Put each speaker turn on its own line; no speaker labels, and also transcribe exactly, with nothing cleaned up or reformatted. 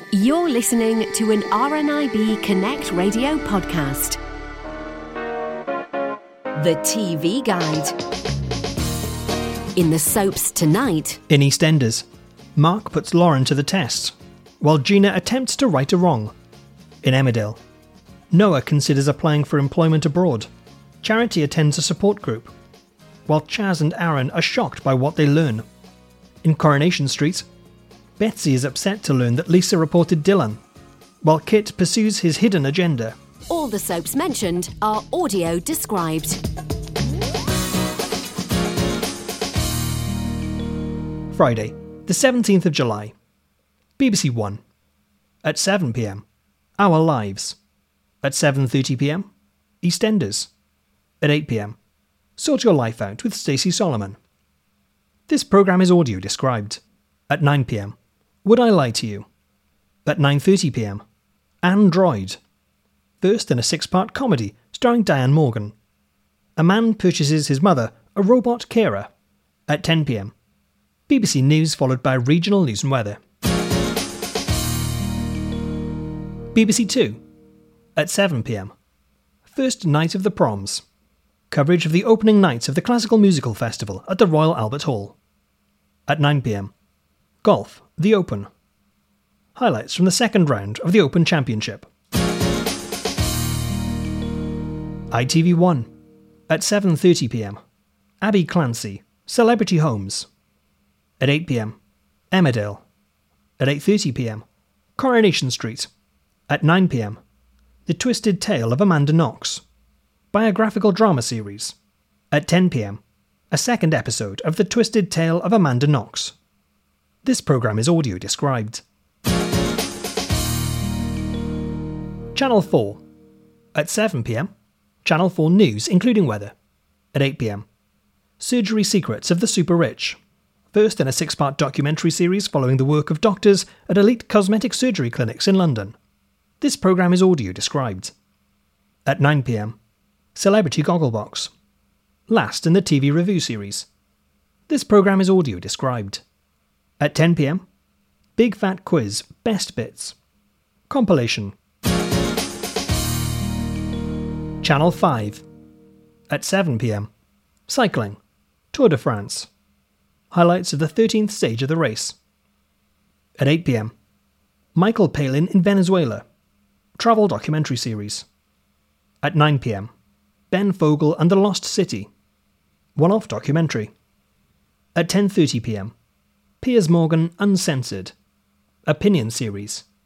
You're listening to an R N I B Connect radio podcast. The T V Guide. In the soaps tonight.
In EastEnders, Mark puts Lauren to the test, while Gina attempts to right a wrong. In Emmerdale, Noah considers applying for employment abroad. Charity attends a support group, while Chaz and Aaron are shocked by what they learn. In Coronation Street, Betsy is upset to learn that Lisa reported Dylan, while Kit pursues his hidden agenda.
All the soaps mentioned are audio described.
Friday, the seventeenth of July. B B C One. At seven p m, Our Lives. At seven thirty p m, EastEnders. At eight p m, Sort Your Life Out with Stacey Solomon. This programme is audio described. At nine p m, Would I Lie to You? At nine thirty p m, Android. First in a six-part comedy starring Diane Morgan. A man purchases his mother a robot carer. At ten p m, B B C News followed by regional news and weather. B B C Two. At seven p m, First Night of the Proms. Coverage of the opening nights of the Classical Musical Festival at the Royal Albert Hall. At nine p m, Golf, the Open. Highlights from the second round of the Open Championship. I T V One. At seven thirty p m, Abby Clancy, Celebrity Homes. At eight p m, Emmerdale. At eight thirty p m, Coronation Street. At nine p m, The Twisted Tale of Amanda Knox. Biographical drama series. At ten p m, a second episode of The Twisted Tale of Amanda Knox. This programme is audio described. Channel four. At seven p m, Channel four News, including weather. At eight p m, Surgery Secrets of the Super Rich. First in a six-part documentary series following the work of doctors at elite cosmetic surgery clinics in London. This programme is audio described. At nine p m, Celebrity Gogglebox. Last in the T V review series. This programme is audio described. At ten p m, Big Fat Quiz, Best Bits. Compilation. Channel five. At seven p m, Cycling, Tour de France. Highlights of the thirteenth stage of the race. At eight p m, Michael Palin in Venezuela. Travel documentary series. At nine p m, Ben Fogle and the Lost City. One-off documentary. At ten thirty p m, Piers Morgan Uncensored. Opinion series.